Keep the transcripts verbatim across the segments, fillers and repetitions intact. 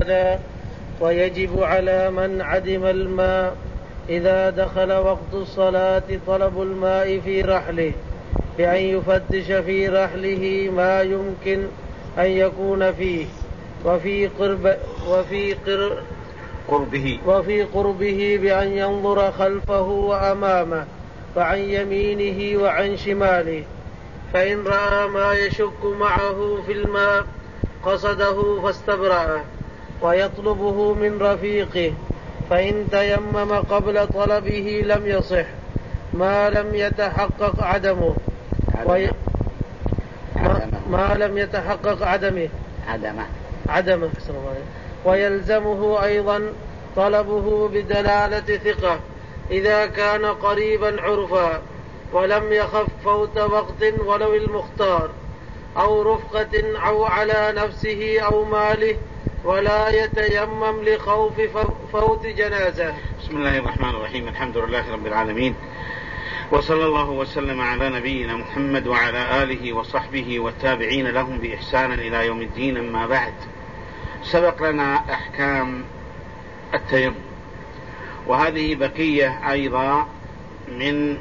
هذا. ويجب على من عدم الماء إذا دخل وقت الصلاة طلب الماء في رحله بأن يفتش في رحله ما يمكن أن يكون فيه وفي قرب وفي قر قربه وفي قربه بأن ينظر خلفه وأمامه وعن يمينه وعن شماله، فإن رأى ما يشك معه في الماء قصده فاستبرأه ويطلبه من رفيقه، فإن تيمم قبل طلبه لم يصح ما لم يتحقق عدمه وي... ما... ما لم يتحقق عدمه عدمه عدمه ويلزمه أيضا طلبه بدلالة ثقة إذا كان قريبا عرفا ولم يخف فوت وقت ولو المختار أو رفقة أو على نفسه أو ماله، ولا يتيمم لخوف فوت جنازة. بسم الله الرحمن الرحيم. الحمد لله رب العالمين، وصلى الله وسلم على نبينا محمد وعلى آله وصحبه والتابعين لهم بإحسان إلى يوم الدين. أما بعد، سبق لنا أحكام التيمم، وهذه بقية أيضا من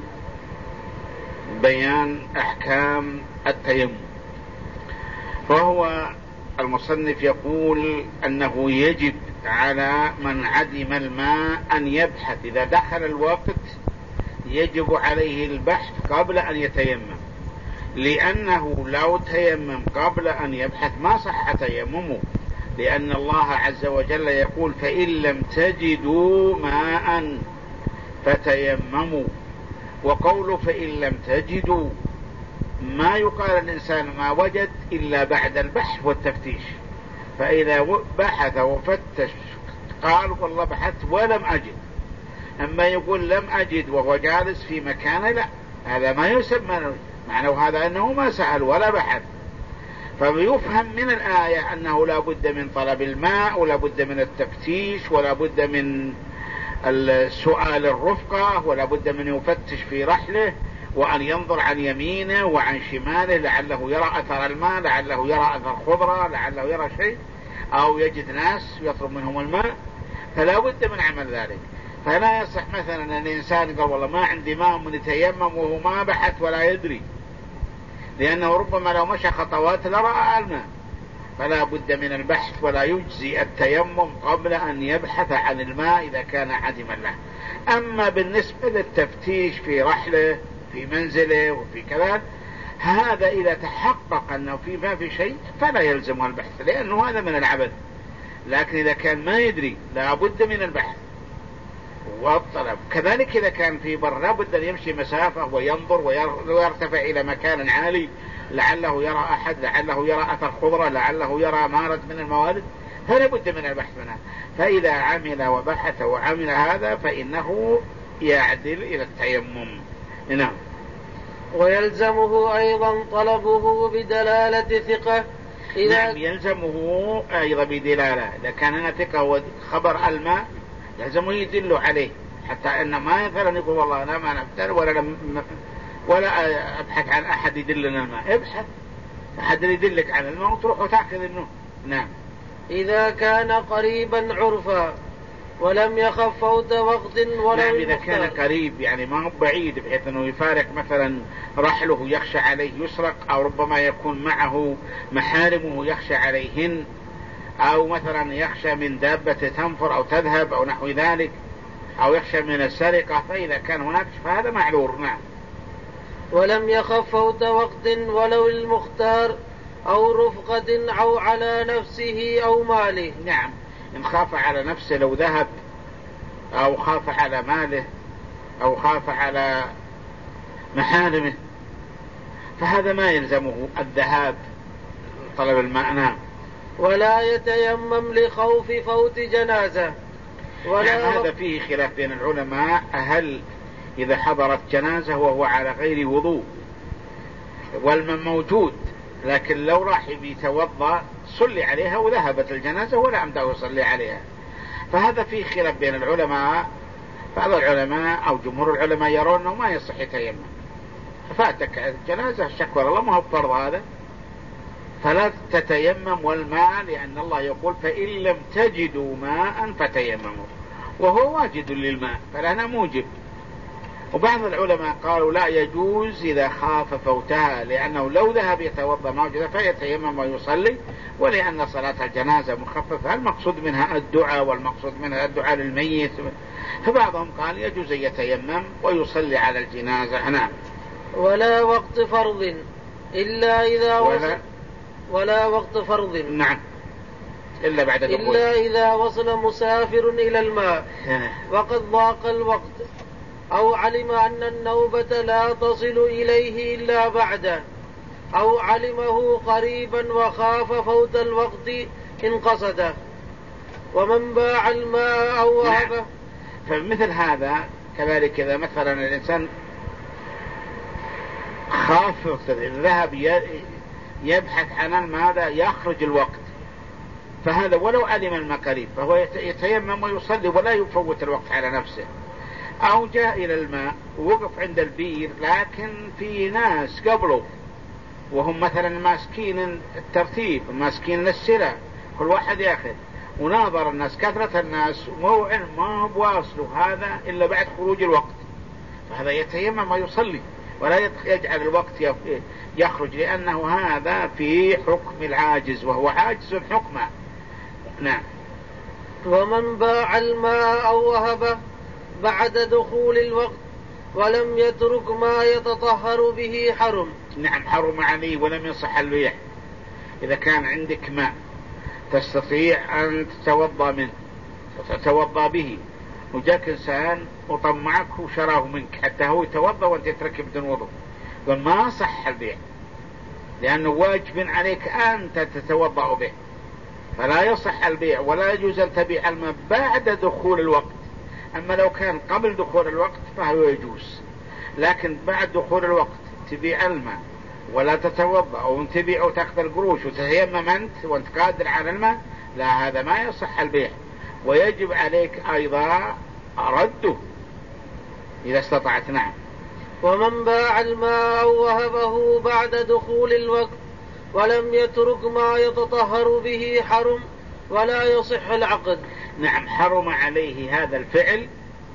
بيان أحكام التيمم. فهو المصنف يقول أنه يجب على من عدم الماء أن يبحث إذا دخل الوقت، يجب عليه البحث قبل أن يتيمم، لأنه لو تيمم قبل أن يبحث ما صح تيممه، لأن الله عز وجل يقول فإن لم تجدوا ماء فتيمموا، وقوله فإن لم تجدوا ما يقال الإنسان ما وجد إلا بعد البحث والتفتيش، فإذا بحث وفتش قال والله بحثت ولم أجد، أما يقول لم أجد وهو جالس في مكانه لا، هذا ما يسمى معنى هذا أنه ما سأل ولا بحث. فيفهم من الآية أنه لا بد من طلب الماء ولا بد من التفتيش ولا بد من السؤال الرفقة ولا بد من يفتش في رحله وأن ينظر عن يمينه وعن شماله لعله يرى أثر الماء، لعله يرى أثر خضرة، لعله يرى شيء، أو يجد ناس يطلب منهم الماء، فلا بد من عمل ذلك. فلا يصح مثلا أن الإنسان قال والله ما عندي ماء من يتيمم وهو ما بحث ولا يدري، لأنه ربما لو مشى خطوات لرأى الماء. فلا بد من البحث، ولا يجزي التيمم قبل أن يبحث عن الماء إذا كان عدما له. أما بالنسبة للتفتيش في رحله في منزله وفي كذا، هذا إذا تحقق أنه في ما في شيء فلا يلزمه البحث، لأنه هذا من العبث. لكن إذا كان ما يدري لا بد من البحث والطلب. كذلك إذا كان في بر لا بد أن يمشي مسافة وينظر ويرتفع إلى مكان عالي لعله يرى أحد، لعله يرى أثر خضرة، لعله يرى مارد من الموارد، فلا بد من البحث منها. فإذا عمل وبحث وعمل هذا فإنه يعدل إلى التيمم. نعم. ويلزمه أيضا طلبه بدلالة ثقة إذا نعم يلزمه أيضا بدلالة. إذا كان ثقة وخبر الماء يلزمه يدل عليه، حتى أن ما مثلا يقول والله أنا ما نبتل ولا لم ولا أبحث عن أحد يدلنا الماء. ابحث أحد يدلك عن الماء وتروح وتأخذ منه. نعم. إذا كان قريبا عرفا ولم يخف فوت وقت ولا نعم. إذا كان قريب يعني ما هو بعيد بحيث أنه يفارق مثلا رحله يخشى عليه يسرق، أو ربما يكون معه محارمه يخشى عليهن، أو مثلا يخشى من دابة تنفر أو تذهب أو نحو ذلك، أو يخشى من السرقة، فإذا كان هناك فهذا معذور. نعم. ولم يخف فوت وقت ولو المختار أو رفقة أو على نفسه أو ماله. نعم. إن خاف على نفسه لو ذهب، أو خاف على ماله، أو خاف على محارمه، فهذا ما يلزمه الذهاب طلب الماء. نعم. ولا يتيمم لخوف فوت جنازة. ولا يعني هذا فيه خلاف بين العلماء، هل إذا حضرت جنازة وهو على غير وضوء والماء موجود لكن لو راح يتوضأ صلي عليها وذهبت الجنازة ولا أمده يصلي عليها، فهذا فيه خلاف بين العلماء. بعض العلماء أو جمهور العلماء يرون أنه ما يصح يتيمم، فاتك الجنازة شكوى الله ما هو فرض هذا، فلا تتيمم والماء، لأن الله يقول فإن لم تجدوا ماء فتيمموا، وهو واجد للماء فلنا موجب. وبعض العلماء قالوا لا يجوز إذا خاف فوتها، لأنه لو ذهب يتوضأ موجودة فيتيمم ويصلي، ولأن صلاة الجنازة مخففة المقصود منها الدعاء، والمقصود منها الدعاء للميت، فبعضهم قال يجوز أن يتيمم ويصلي على الجنازة. نعم. ولا وقت فرض إلا إذا ولا, وصل ولا وقت فرض نعم إلا بعد دخول إلا إذا وصل مسافر إلى الماء وقد ضاق الوقت، أو علم أن النوبة لا تصل إليه إلا بعده، أو علمه قريبا وخاف فوت الوقت إن قصده. ومن باع الماء أو وهبه. نعم. فمثل هذا كذلك إذا مثلا الإنسان خاف ذهب يبحث عن الماء يخرج الوقت، فهذا ولو علم الماء قريب فهو يتيمم ويصلي ولا يفوت الوقت على نفسه. أو جاء إلى الماء ووقف عند البير لكن في ناس قبله وهم مثلا ماسكين الترتيب ماسكين السلة، كل واحد ياخذ، وناظر الناس كثرة الناس وهو علم ما هو بواصله هذا إلا بعد خروج الوقت، فهذا يتيمم ويصلي ولا يجعل الوقت يخرج، لأنه هذا في حكم العاجز وهو عاجز حكمه. نعم. ومن باع الماء أو وهبه بعد دخول الوقت ولم يترك ما يتطهر به حرم. نعم حرم عليه ولم يصح البيع. إذا كان عندك ماء تستطيع أن تتوضأ منه وتتوضأ به، وجاك إنسان وطمعك وشراه منك حتى هو يتوضأ وانت تترك بدون وضوء، وما صح البيع، لأنه واجب عليك أنت تتوضأ به، فلا يصح البيع ولا يجوز أن تبيع الماء بعد دخول الوقت. أما لو كان قبل دخول الوقت فهو يجوز، لكن بعد دخول الوقت تبيع الماء ولا تتوضأ، أو تبيع وتأخذ القروش وتتيمم أنت وانت قادر على الماء، لا هذا ما يصح البيع، ويجب عليك أيضا رده إذا استطعت. نعم. ومن باع الماء أو وهبه بعد دخول الوقت ولم يترك ما يتطهر به حرم ولا يصح العقد. نعم حرم عليه هذا الفعل،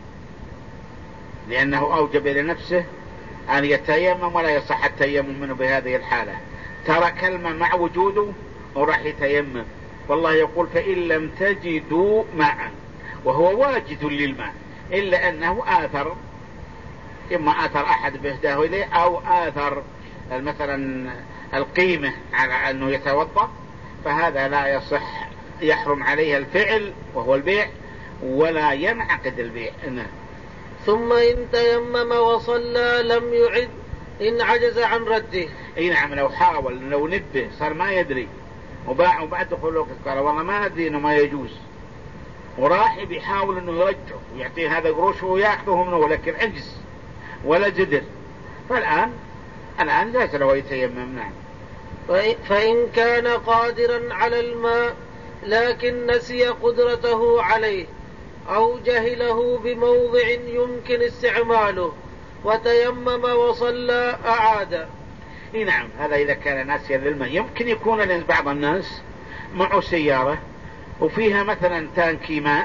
لأنه أوجب لنفسه أن يتيمم ولا يصح التيمم منه بهذه الحالة. ترك الماء مع وجوده وراح يتيمم، والله يقول فإن لم تجدوا ماء، وهو واجد للماء، إلا أنه آثر، إما آثر أحد بهداه إليه أو آثر مثلا القيمة على أنه يتوضأ، فهذا لا يصح، يحرم عليه الفعل وهو البيع ولا ينعقد البيع. ثم إن تيمم وصلى لم يعد إن عجز عن رده. اي نعم، لو حاول لو نبه صار ما يدري وباع وبعد دخول الوقت قال والله ما ادري انه ما يجوز، وراح بيحاول انه يرجعه ويعطيه هذا قروش وياخذه منه، ولكن عجز ولا جدر، فالآن الآن جاز له يتيمم. نعم. فإن كان قادرا على الماء لكن نسي قدرته عليه أو جهله بموضع يمكن استعماله وتيمم وصلى أعاد. اي نعم، هذا إذا كان ناسيا للماء. يمكن يكون بعض الناس معه سيارة وفيها مثلا تانكي ماء،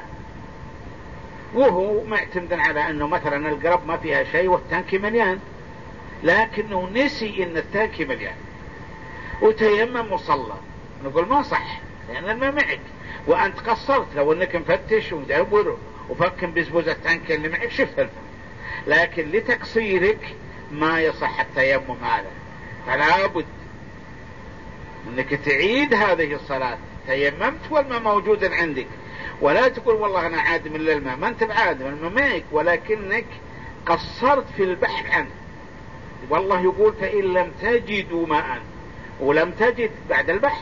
وهو معتمد على أنه مثلا القرب ما فيها شيء والتانكي مليان، لكنه نسي إن التانكي مليان وتيمم وصلى، نقول ما صح لأن الماء معك وأنت قصرت، لو أنك مفتش ومدور وفكم بزبوز التانكي اللي معك شفت، لكن لتقصيرك ما يصح التيمم هذا، فلا بد أنك تعيد هذه الصلاة. تيممت والماء موجود عندك، ولا تقول والله أنا عادم للماء، ما أنت بعادم، الماء معك ولكنك قصرت في البحث عنه. والله يقول فإن لم تجدوا ماء، ولم تجد بعد البحث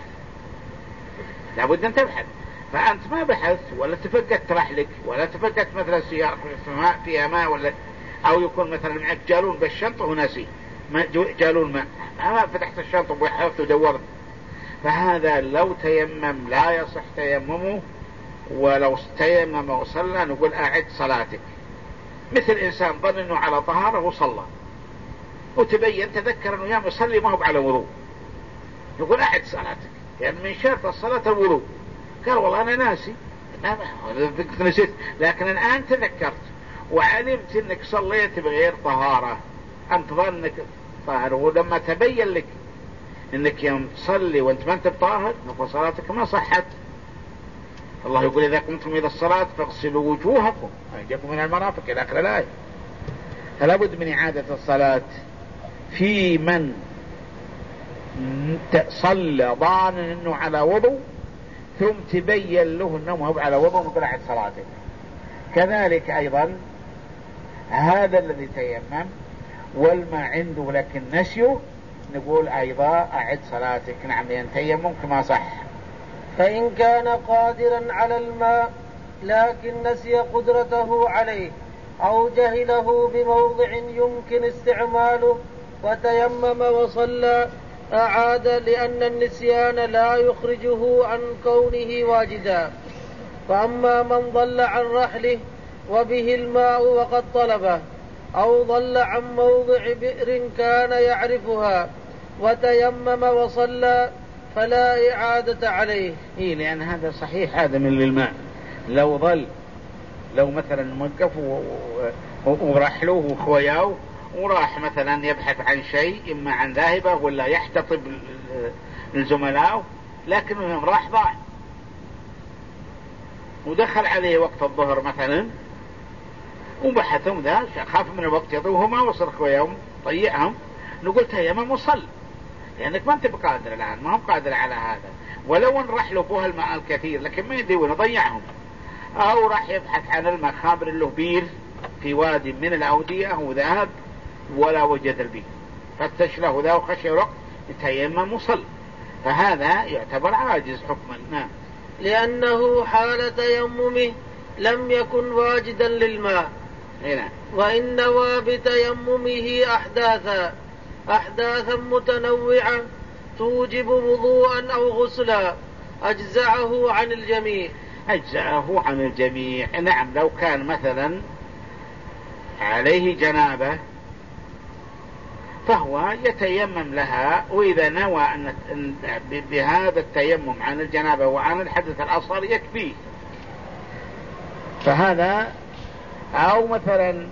لابد أن تبحث، فأنت ما بحثت ولا تفقدت رحلك ولا تفقدت مثلا سيارة فيها ماء، ولا أو يكون مثلا معك جالون بالشنطة وناسي ما جالون ماء، ما فتحت الشنطة وبحثت ودورت، فهذا لو تيمم لا يصح تيممه، ولو تيمم وصلى نقول أعد صلاتك. مثل إنسان ظن أنه على طهارة وصلى وتبين تذكر أنه يام يصلي ما هو على وضوء، يقول أعد صلاتك، يعني من شرط الصلاة الوضوء. قال والله أنا ناسي، نسيت، لكن الآن تذكرت وعلمت أنك صليت بغير طهارة، أنت ظنك طاهر، ولما تبين لك أنك يوم تصلي وأنت ما أنت بطاهر نقول صلاتك ما صحت. الله يقول إذا قمتم إلى الصلاة فاغسلوا وجوهكم وأيديكم من المرافق إلى آخر الآية. فلا بد من إعادة الصلاة في من صلى ظانا أنه على وضوء ثم تبين له أنه هو على وضوء نقول أعد صلاتك. كذلك أيضا هذا الذي تيمم والما عنده لكن نسيه نقول أيضا أعد صلاتك. نعم، لأن تيمم كما صح. فإن كان قادرا على الماء لكن نسي قدرته عليه أو جهله بموضع يمكن استعماله وتيمم وصلى أعاد، لأن النسيان لا يخرجه عن كونه واجدا. فأما من ضل عن رحله وبه الماء وقد طلبه، أو ضل عن موضع بئر كان يعرفها وتيمم وصلى فلا إعادة عليه. إيه، لأن هذا صحيح، هذا من للماء. لو ضل، لو مثلا موقف ورحله وخوياه وراح مثلا يبحث عن شيء إما عن ذاهبة ولا يحتطب الزملاء، لكنه راح ضاع ودخل عليه وقت الظهر مثلا وبحثهم ذا خاف من الوقت يضوهما وصر خوياهم طيعهم، نقول تيمم وصل، لأنك ما أنت بقادر الآن، ما هم قادر على هذا. ولو ان رح له فوها الماء الكثير لكن ما يدري وين ضيعهم، أو راح يبحث عن الماء خابر له بير في وادي من الأودية وذهب ولا وجد البير، فتش له ذا وخشي وقت يتيمم وصل، فهذا يعتبر عاجز حكما. نعم، لأنه حال تيممه لم يكن واجدا للماء. هنا. وإن نوى بتيممه أحداثا أحداثا متنوعة توجب وضوءا أو غسلا أجزعه عن الجميع. أجزعه عن الجميع. نعم، لو كان مثلا عليه جنابة فهو يتيمم لها، وإذا نوى أن بهذا التيمم عن الجنابة وعن الحدث الأصغر يكفيه، فهذا. أو مثلا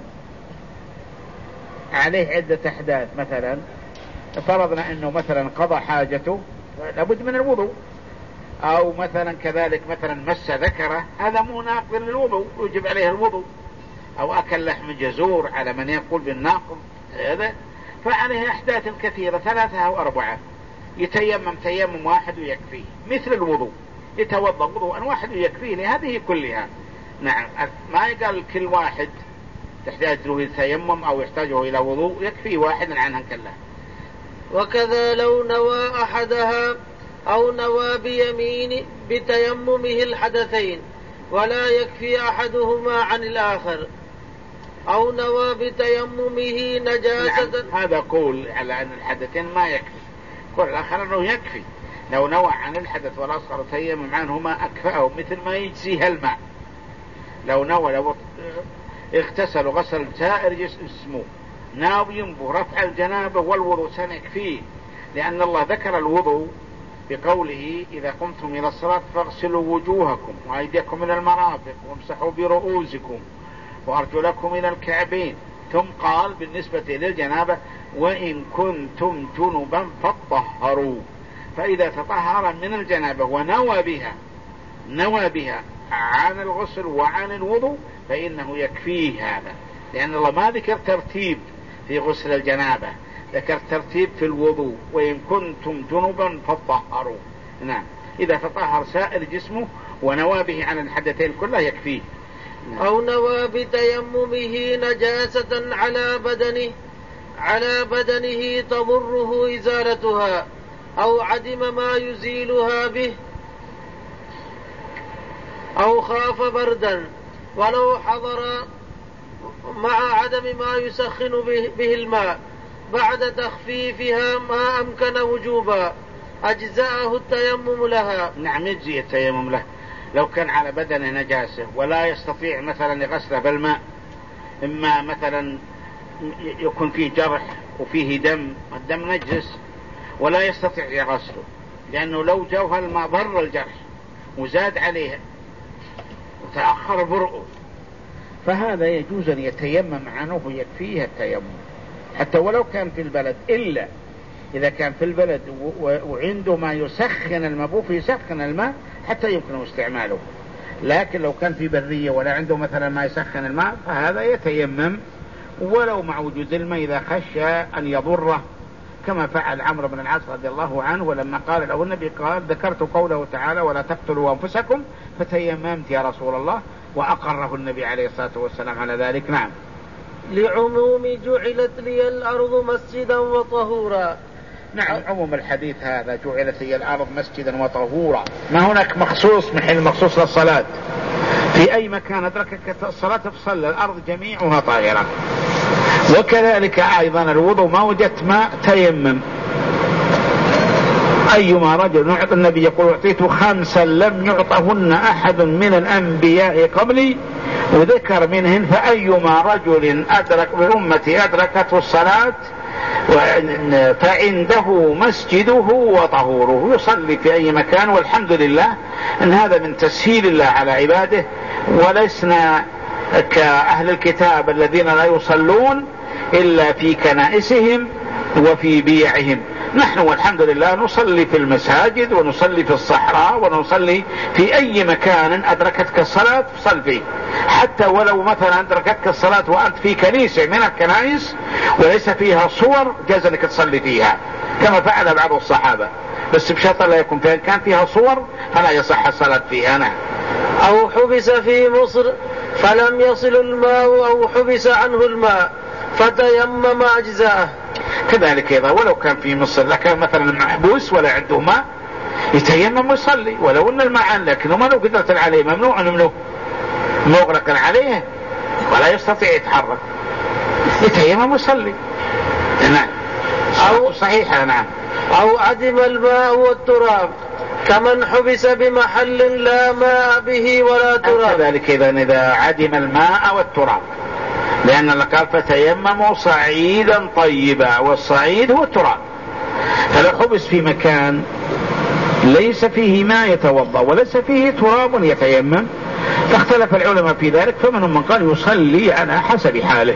عليه عدة أحداث، مثلا فرضنا أنه مثلا قضى حاجته لابد من الوضوء، أو مثلا كذلك مثلا مس ذكره، هذا مو ناقض للوضوء يجب عليه الوضوء، أو أكل لحم جزور على من يقول بالناقض هذا، فعليه أحداث كثيرة ثلاثة أو أربعة، يتيمم تيمم واحد ويكفيه مثل الوضوء، يتوضأ وضوءا واحد ويكفيه لهذه كلها. نعم، ما يقال كل واحد تحتاج له التيمم أو يحتاجه إلى وضوء، يكفي واحد عنها كلها. وكذا لو نوى أحدها أو نوى بيمين بتيممه الحدثين ولا يكفي أحدهما عن الآخر، أو نوى بتيممه نجاسة. نعم، هذا قول على أن الحدثين ما يكفي، قول الآخر أنه يكفي. لو نوى عن الحدث والأصغر تيمم عنهما أكفأه، مثل ما يجزيها الماء. لو نوى لو اغتسل وغسل سائر جسمه ناوي برفع الجنابة والوضوء سنكفيه، لأن الله ذكر الوضوء بقوله إذا قمتم إلى الصلاة فاغسلوا وجوهكم وأيديكم من المرافق وامسحوا برؤوسكم وأرجلكم إلى الكعبين، ثم قال بالنسبة للجنابة وإن كنتم جنبا فاطهروا. فإذا تطهر من الجنابة ونوى بها نوى بها عن الغسل وعن الوضوء فإنه يكفيه هذا، لأن الله ما ذكر ترتيب في غسل الجنابة، ذكر ترتيب في الوضوء، وإن كنتم جنبا فاطهروا. نعم، إذا تطهر سائر جسمه ونوى به عن الحدثين كلها يكفيه. نعم. أو نوى بتيممه نجاسة على بدنه على بدنه تضره إزالتها، أو عدم ما يزيلها به، أو خاف بردا ولو حضر مع عدم ما يسخن به الماء بعد تخفيفها ما أمكن وجوبا أجزاءه التيمم لها. نعم، يجزي التيمم له. لو كان على بدنه نجاسة ولا يستطيع مثلا يغسله بالماء، إما مثلا يكون فيه جرح وفيه دم، الدم نجس ولا يستطيع غسله، لأنه لو جوه الماء ضر الجرح وزاد عليها وتأخر برؤه، فهذا يجوز أن يتيمم عنه ويكفيه التيمم حتى ولو كان في البلد، إلا إذا كان في البلد وعنده ما يسخن الماء فيسخن الماء حتى يمكن استعماله. لكن لو كان في برية ولا عنده مثلا ما يسخن الماء فهذا يتيمم ولو مع وجود الماء إذا خشى أن يضره، كما فعل عمرو بن العاص رضي الله عنه، ولما قال له النبي قال ذكرت قوله تعالى ولا تقتلوا أنفسكم فتيممت يا رسول الله، وأقره النبي عليه الصلاة والسلام على ذلك. نعم. لعموم جعلت لي الأرض مسجدا وطهورا. نعم، عموم الحديث هذا جعلت لي الأرض مسجدا وطهورا، ما هناك مخصوص محل مخصوص للصلاة، في أي مكان أدركك الصلاة فصلى، الأرض جميعها طاهرة. وكذلك أيضا الوضوء ما وجدت ماء تيمم. أيما رجل نعطي، النبي يقول أعطيت خمسا لم يعطهن أحد من الأنبياء قبلي، وذكر منهن فأيما رجل أدرك بأمتي أدركته الصلاة فعنده مسجده وطهوره، يصلي في أي مكان. والحمد لله أن هذا من تسهيل الله على عباده، ولسنا كأهل الكتاب الذين لا يصلون إلا في كنائسهم وفي بيعهم. نحن والحمد لله نصلي في المساجد ونصلي في الصحراء ونصلي في أي مكان أدركتك الصلاة صل فيه، حتى ولو مثلا أدركتك الصلاة وأنت في كنيسة من الكنائس وليس فيها صور جاز أنك تصلي فيها، كما فعل بعض الصحابة، بس بشرط لا يكون فيها كان فيها صور فلا يصح الصلاة فيها. نعم. أو حبس في مصر فلم يصل الماء أو حبس عنه الماء فتيمم أجزاءه. كذلك إذا ولو كان في مصر لكن مثلا محبوس ولا عنده ماء يتيمم ويصلي ولو أن الماء عنه، لكنه ما له قدرة عليه، ممنوع منه مغرق عليه ولا يستطيع يتحرك، يتيمم ويصلي. نعم. أو صحيحة. نعم. أو عدم الماء والتراب كمن حبس بمحل لا ماء به ولا تراب. كذلك إذا إذا عدم الماء والتراب، لأن الله قال فتيمموا صعيدا طيبا، والصعيد هو التراب، فلو حبس في مكان ليس فيه ماء يتوضأ وليس فيه تراب يتيمم، فاختلف العلماء في ذلك، فمنهم من قال يصلي على حسب حاله،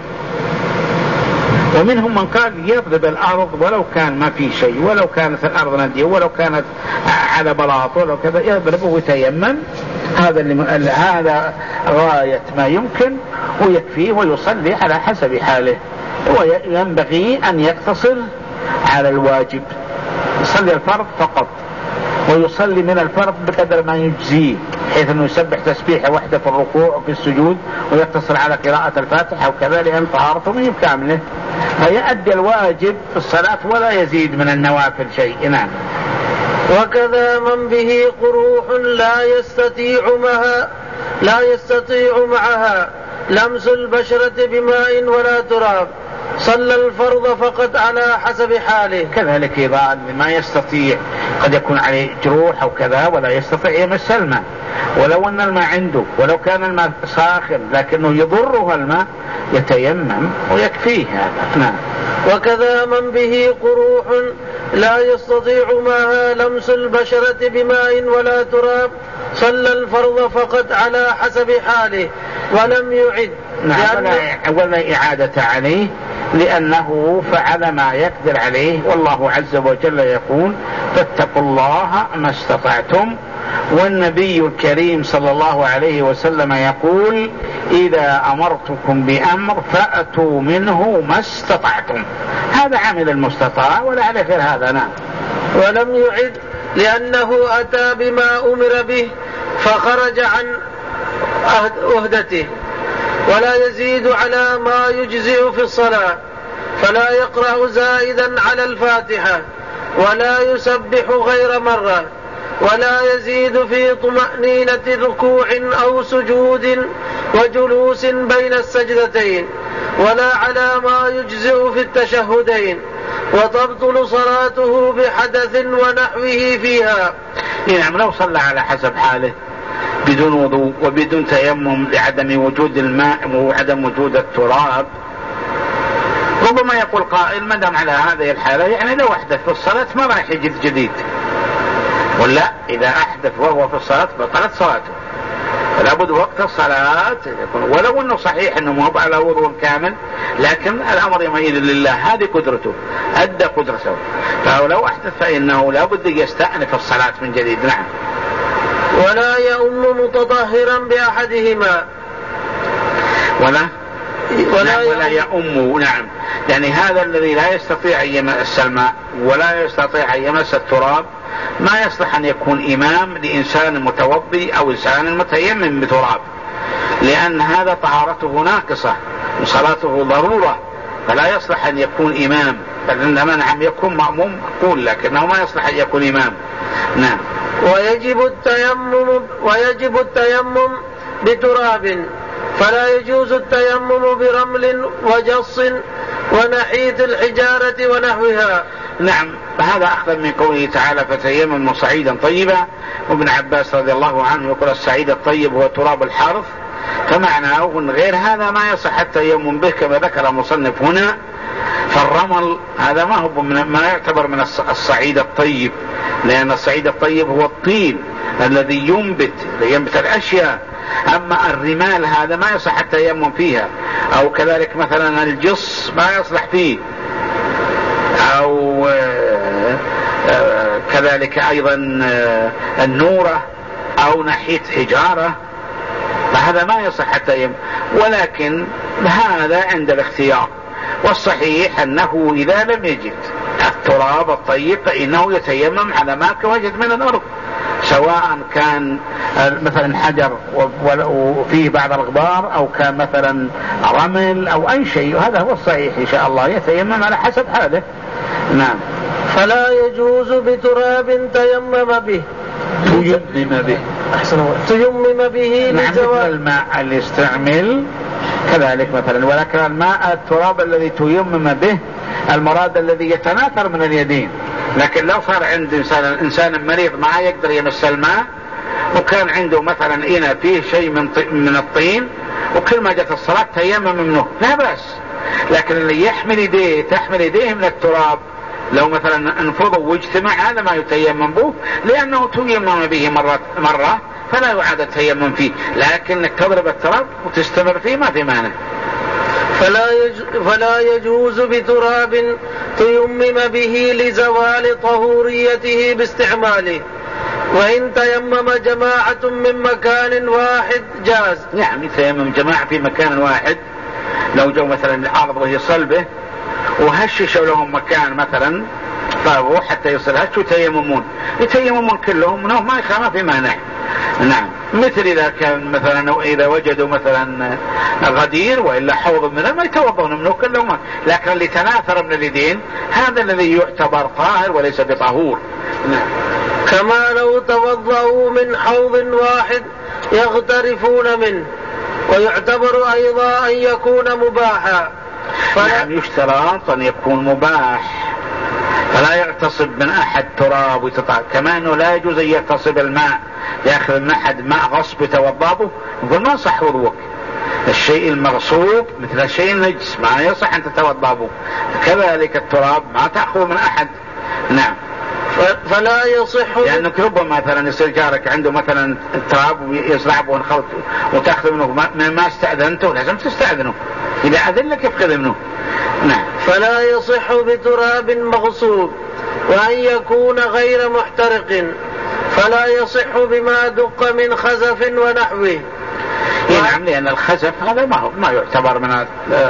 ومنهم من قال يضرب الأرض ولو كان ما في شيء، ولو كانت الأرض ندية ولو كانت على بلاط ولو كذا يضربه ويتيمم، هذا اللي هذا غاية ما يمكن ويكفيه، ويصلي على حسب حاله. وينبغي أن يقتصر على الواجب، يصلي الفرض فقط، ويصلي من الفرض بقدر ما يجزيه، حيث أنه يسبح تسبيحة واحدة في الركوع وفي السجود ويقتصر على قراءة الفاتحة وكذا، لأن طهارته من كامله، فيؤدي الواجب في الصلاة ولا يزيد من النوافل شيء. نعم. وكذا من به قروح لا يستطيع معها لا يستطيع معها لمس البشرة بماء ولا تراب صلى الفرض فقط على حسب حاله. كذلك إذا ما يستطيع، قد يكون عليه جروح أو كذا ولا يستطيع يمس الماء، ولو أن الماء عنده ولو كان الماء ساخن لكنه يضره الماء يتيمم ويكفيه هذا. نعم. وكذا من به قروح لا يستطيع معها لمس البشرة بماء ولا تراب صلى الفرض فقط على حسب حاله ولم يعد. نعم. ولا إعادة عليه، لأنه فعل ما يقدر عليه، والله عز وجل يقول فاتقوا الله ما استطعتم، والنبي الكريم صلى الله عليه وسلم يقول إذا أمرتكم بأمر فأتوا منه ما استطعتم، هذا عمل المستطاع ولا على غير هذا. نعم. ولم يعد لأنه أتى بما أمر به فخرج عن أهدته، ولا يزيد على ما يجزئ في الصلاة، فلا يقرأ زائدا على الفاتحة، ولا يسبح غير مرة، ولا يزيد في طمأنينة ركوع أو سجود وجلوس بين السجدتين، ولا على ما يجزئ في التشهدين، وتبطل صلاته بحدث ونحوه فيها. نعم. لو صلى على حسب حاله بدون وضوء وبدون تيمم لعدم وجود الماء وعدم وجود التراب، ربما يقول قائل ما دام على هذه الحالة يعني لو أحدث في الصلاة ما راح يجد جديد، ولا إذا أحدث وهو في الصلاة بطلت صلاته، فلا بد وقت الصلاة يكون، ولو أنه صحيح أنه مو على وضوء كامل لكن الأمر يميل لله، هذه قدرته أدى قدرته، فلو أحدث فإنه لا بد يستأنف الصلاة من جديد. نعم. ولا يؤم متطهرا بأحدهما ولا ولا, ولا, ولا يؤم. نعم، يعني هذا الذي لا يستطيع أن يمس الماء ولا يستطيع أن يمس التراب ما يصلح أن يكون إمام لإنسان متوضي أو إنسان متيمم بتراب، لأن هذا طهارته ناقصة وصلاته ضرورة، فلا يصلح أن يكون إمام، بل إنما نعم يكون مأموم قول، لكنه ما يصلح أن يكون إمام. نعم. ويجب التيمم ويجب التيمم بتراب، فلا يجوز التيمم برمل وجص ونحيت الحجارة ونحوها. نعم، هذا أخذ من قوله تعالى فتيمموا صعيدا طيبا، وابن عباس رضي الله عنه يقول الصعيد الطيب هو تراب الحرث، فمعناه أن غير هذا ما يصح التيمم به كما ذكر المصنف هنا. فالرمل هذا ما هو من ما يعتبر من الصعيد الطيب، لأن الصعيد الطيب هو الطين الذي ينبت ينبت الأشياء، أما الرمال هذا ما يصح التيمم فيها، أو كذلك مثلا الجص ما يصلح فيه، أو كذلك أيضا النورة أو نحيت حجارة، فهذا ما يصح التيمم، ولكن هذا عند الاختيار، والصحيح أنه إذا لم يجد التراب الطيب فإنه يتيمم على ما وجد من الأرض، سواء كان مثلا حجر وفيه بعض الغبار أو كان مثلا رمل أو أي شيء، هذا هو الصحيح إن شاء الله، يتيمم على حسب حاله. نعم. فلا يجوز بتراب تيمم به تيمم به أحسن تيمم به نعم، مثل الماء اللي يستعمل كذلك مثلا، ولكن الماء التراب الذي تيمم به المراد الذي يتناثر من اليدين، لكن لو صار عند إنسان, إنسان مريض ما يقدر يمس الماء وكان عنده مثلا إنا فيه شيء من, من الطين وكل ما جت الصلاة تيمم منه لا بأس، لكن اللي يحمل يديه تحمل يديه من التراب لو مثلا انفضوا واجتمع هذا ما يتيمم به، لأنه تيمم به مرة, مرة فلا يعاد التيمم فيه، لكنك تضرب التراب وتستمر فيه ما في مانع. فلا, يج... فلا يجوز بتراب تيمم به لزوال طهوريته باستعماله، وإن تيمم جماعة من مكان واحد جاز. نعم، يتيمم جماعة في مكان واحد، لو جو مثلا الأرض وهي صلبة وهششوا لهم مكان مثلا طابوا حتى يصل هش وتيممون يتيممون كلهم منهم ما يخاف في مانع. نعم، مثل إذا كان مثلا إذا وجدوا مثلا غدير وإلا حوض منه ما يتوضون منه كلهم، لكن اللي تناثر من اليدين هذا الذي يعتبر طاهر وليس بطهور. نعم. كما لو توضأوا من حوض واحد يغترفون منه، ويعتبر أيضا أن يكون مباحا. نعم، يشترط أن يكون مباح، فلا يغتصب من أحد تراب ويتطهر، كما أنه لا يجوز أن يغتصب الماء، يأخذ من أحد ماء غصب يتوضأ يقول ما صح وضوءك. الشيء المغصوب مثل الشيء النجس ما يصح أن تتوضأ به، كذلك التراب ما تأخذ من أحد. نعم. فلا يصح، لأنه ربما مثلا يصير جارك عنده مثلا التراب ويصعب ونخلط وتأخذ منه ما استأذنته، لازم تستأذنه، إذا أذن كيف خذ منه. نعم. فلا يصح بتراب مغصوب، وأن يكون غير محترق، فلا يصح بما دق من خزف ونحوه. نعم، لأن الخزف هذا ما هو ما يعتبر من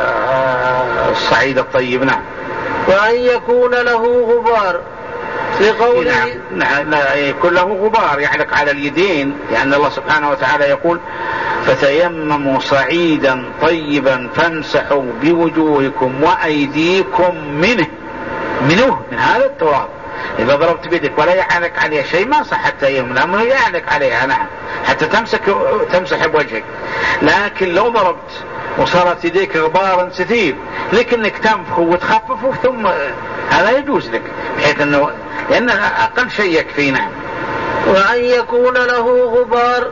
الصعيد الطيب. نعم. وأن يكون له غبار لقوله نعم، لا يكون له غبار يعلق على اليدين، لأن الله سبحانه وتعالى يقول فتيمموا صعيدا طيبا فامسحوا بوجوهكم وأيديكم منه منه من هذا التراب. إذا ضربت بيدك ولا يعلق عليها شيء ما صح التيمم، لأنه يعلق عليها نعم حتى تمسك تمسح بوجهك، لكن لو ضربت وصارت يديك غبارا ستير لكنك تنفخ وتخففه ثم هذا يجوز لك، بحيث أنه لأن أقل شيء يكفينا. وأن يكون له غبار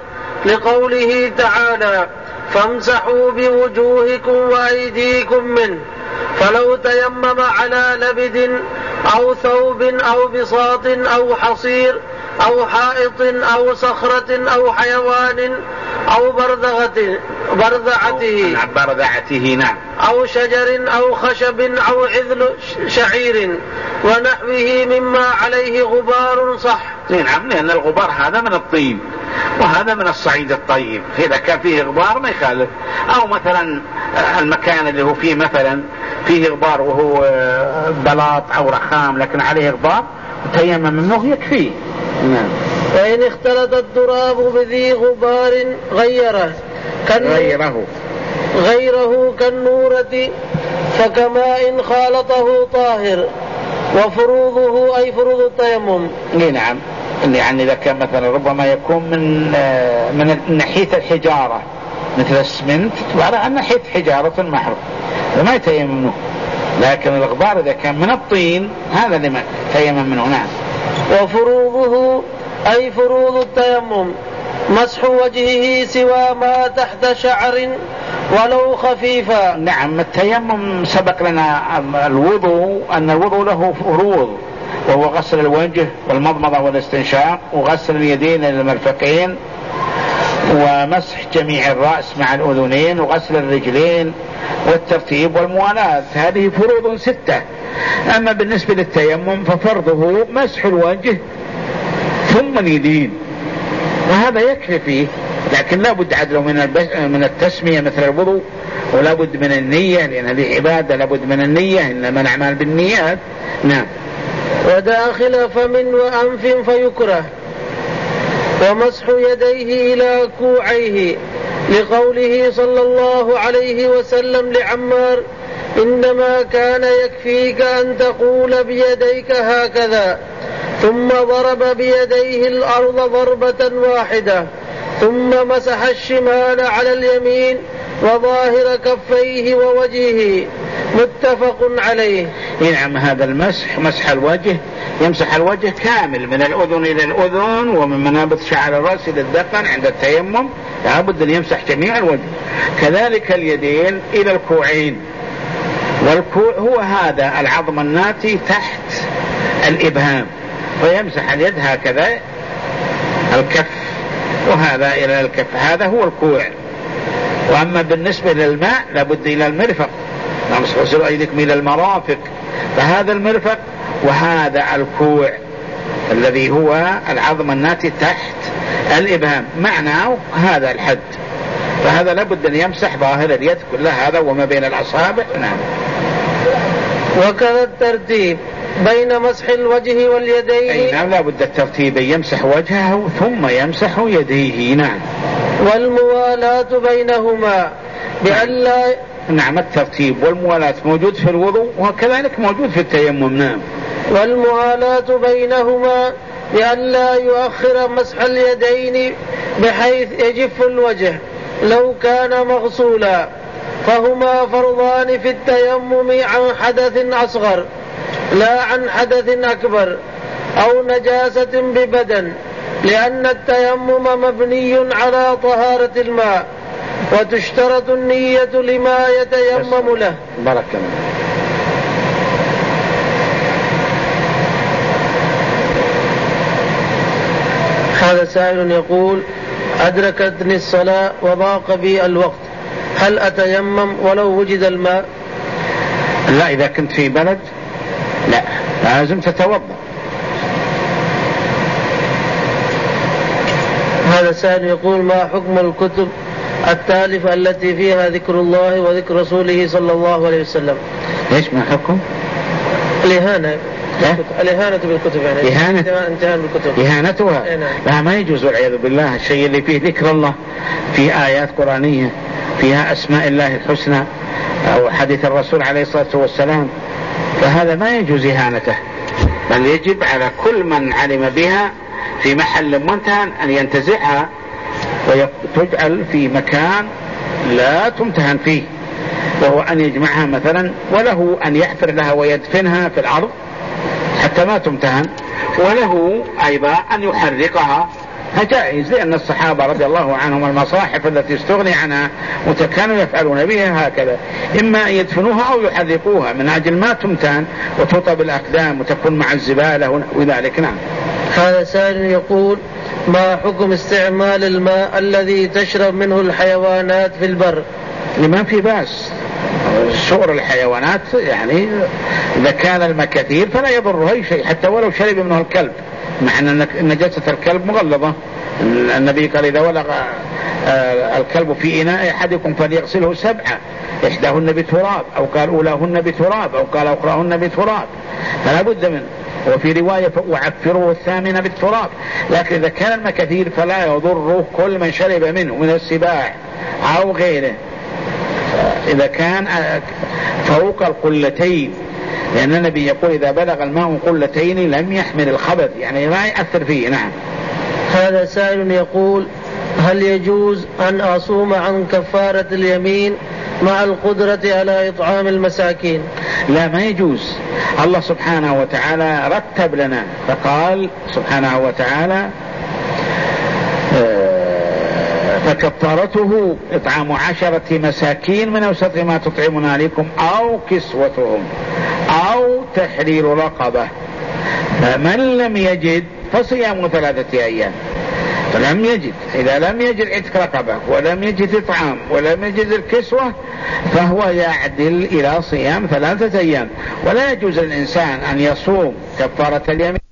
لقوله تعالى فامسحوا بوجوهكم وأيديكم منه، فلو تيمم على لبد أو ثوب أو بساط أو حصير أو حائط أو صخرة أو حيوان أو برذعته برذعته برذعته نعم أو شجر أو خشب أو عذل شعير ونحوه مما عليه غبار صح. نعم، لأن الغبار هذا من الطين وهذا من الصعيد الطيب، إذا كان فيه غبار ما يخالف. أو مثلا المكان اللي هو فيه مثلا فيه غبار وهو بلاط أو رخام لكن عليه غبار تيمم منه يكفيه. نعم. وإن اختلط التراب بذي غبار غيره غيره غيره كالنورة فكماء خالطه طاهر. وفروضه أي فروض التيمم. نعم، يعني إذا كان مثلا ربما يكون من من ناحية الحجارة مثل السمنت على ناحية حجارة محروم وما يتيمم منه، لكن الغبار إذا كان من الطين هذا لما تيمم منه. نعم. وفروضه أي فروض التيمم مسح وجهه سوى ما تحت شعر ولو خفيفا. نعم، التيمم سبق لنا الوضوء أن الوضوء له فروض، وهو غسل الوجه والمضمضة والاستنشاق وغسل اليدين إلى المرفقين ومسح جميع الرأس مع الأذنين وغسل الرجلين والترتيب والموالاة، هذه فروض ستة. أما بالنسبة للتيمم ففرضه مسح الوجه ثم اليدين، وهذا يكفي فيه، لكن لا بد عدله من من التسمية مثل الوضوء، ولا بد من النية لأن هذه عبادة، لا بد من النية، إنما الأعمال بالنيات. نعم. وداخل فم وأنف فيكره. ومسح يديه إلى كوعيه لقوله صلى الله عليه وسلم لعمار إنما كان يكفيك أن تقول بيديك هكذا، ثم ضرب بيديه الأرض ضربة واحدة ثم مسح الشمال على اليمين وظاهر كفيه ووجهه، متفق عليه. نعم، هذا المسح مسح الوجه، يمسح الوجه كامل من الأذن إلى الأذن ومن منابت شعر الرأس إلى الذقن عند التيمم، لابد أن يمسح جميع الوجه. كذلك اليدين إلى الكوعين، والكوع هو هذا العظم الناتي تحت الإبهام، فيمسح اليد هكذا الكف وهذا إلى الكف، هذا هو الكوع. وأما بالنسبة للماء لابد إلى المرفق، نغسل أيديكم إلى المرافق، فهذا المرفق وهذا الكوع الذي هو العظم الناتي تحت الإبهام، معناه هذا الحد، فهذا لابد أن يمسح ظاهر اليد كلها هذا وما بين الأصابع. نعم. وكذا الترتيب بين مسح الوجه واليدين. أي نعم، لابد الترتيب، يمسح وجهه ثم يمسح يديه. نعم. والموالاة بينهما بأن لا. نعم، الترتيب والموالاة موجود في الوضوء وكذلك موجود في التيمم. نعم. والموالاة بينهما بأن لا يؤخر مسح اليدين بحيث يجف الوجه لو كان مغسولا، فهما فرضان في التيمم عن حدث أصغر لا عن حدث أكبر أو نجاسة ببدن، لأن التيمم مبني على طهارة الماء وتشترط النية لما يتيمم له. بارك الله. هذا سائل يقول أدركتني الصلاة وضاق بي الوقت، هل أتيمم ولو وجد الماء؟ لا، إذا كنت في بلد لا، لازم تتوضأ. هذا سائل يقول ما حكم الكتب التالفة التي فيها ذكر الله وذكر رسوله صلى الله عليه وسلم؟ ليش ما حكم؟ الإهانة الإهانة بالكتب، يعني إهانة انتهان بالكتب، إهانتها. لا، ما يجوز والعياذ بالله. الشيء اللي فيه ذكر الله، فيه آيات قرآنية فيها أسماء الله الحسنى أو حديث الرسول عليه الصلاة والسلام، فهذا ما يجوز إهانته، بل يجب على كل من علم بها في محل منتهى أن ينتزعها وتجعل في مكان لا تمتهن فيه، وهو أن يجمعها مثلا، وله أن يحفر لها ويدفنها في الأرض حتى ما تمتهن، وله أيضا أن يحرقها جائز، لأن الصحابة رضي الله عنهم المصاحف التي استغني عنها وكانوا يفعلون بها هكذا، إما أن يدفنوها أو يحرقوها من أجل ما تمتان وتطب الأقدام وتكون مع الزبالة وذلك. نعم. هذا سائل يقول: ما حكم استعمال الماء الذي تشرب منه الحيوانات في البر؟ لما في باس، سؤر الحيوانات يعني إذا كان الماء كثير فلا يضره أي شيء، حتى ولو شرب منه الكلب، مع أن نجاسة الكلب مغلظة. النبي قال: إذا ولغ الكلب في إناء أحدكم فليغسله سبعة، إحداهن بتراب، أو قال أولاهن بتراب، أو قال أخراهن بتراب، فلا بد منه. وفي رواية: وعفره الثامنة بالتراب. لكن إذا كان الماء كثير فلا يضره كل من شرب منه من السباع أو غيره، إذا كان فوق القلتين، لأن النبي يقول: إذا بلغ الماء قلتين لم يحمل الخبث، يعني ما يأثر فيه. نعم. هذا سائل يقول: هل يجوز أن أصوم عن كفارة اليمين مع القدرة على إطعام المساكين؟ لا، ما يجوز. الله سبحانه وتعالى رتب لنا فقال سبحانه وتعالى: فكفارته إطعام عشرة مساكين من أوسط ما تطعمون عليكم أو كسوتهم أو تحرير رقبة، فمن لم يجد فصيام ثلاثة أيام. فلم يجد، إذا لم يجد عتق رقبة ولم يجد إطعام ولم يجد الكسوة فهو يعدل إلى صيام ثلاثة أيام. ولا يجوز للإنسان أن يصوم كفارة اليمين